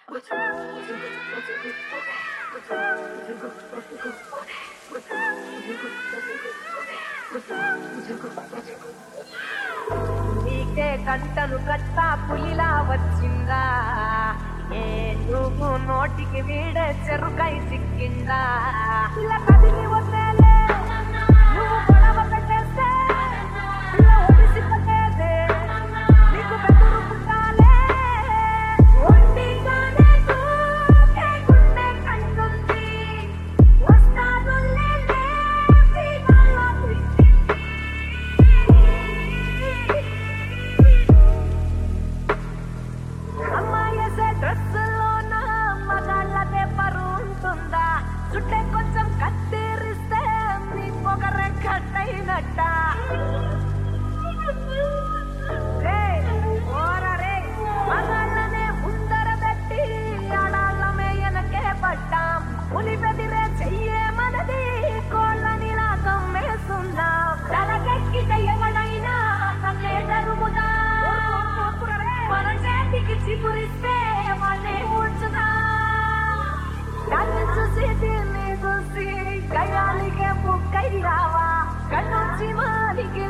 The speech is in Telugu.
నీకే కంటను కట్ట పులిలా వచ్చిందా ఏ నువ్వు నోటికి వీడే చెరుకై సిక్కిందా ఇలా కదిలి వద్దేలే నువ్వు గొడవ పెట్టేస్తే ఇలా ఒడిసిపోతేదే నీకు బెదురు పుట్టాలే ఒంటిగానే చూస్తే గుండె కంటుంది వస్తాదులే జీవాల దృష్టి అమ్మాయేసే డ్రెస్సులోన మగాళ్ళదే పరువు ఉంటుందా చుట్టే కొంచెం కత్తిరిస్తే నీ పొగరే కట్టయినట్ట మగాళ్ళనే ముందర పెట్టి ఆడాళ్ళమే వెనకే పడ్డాం పులి బెదిరే చెయ్యే మనది కోళ్ళని లాగం వేస్తున్నాం తలకెక్కితే ఎవడైనా తన్నే జరుగుదా మన చేతికి చిగురిస్తే వాళ్ళే ఉంచుదా కన్ను చూసి దీన్ని చూసి కయ్యాలికే బుక్కై రావా కన్నొచ్చి మాలికి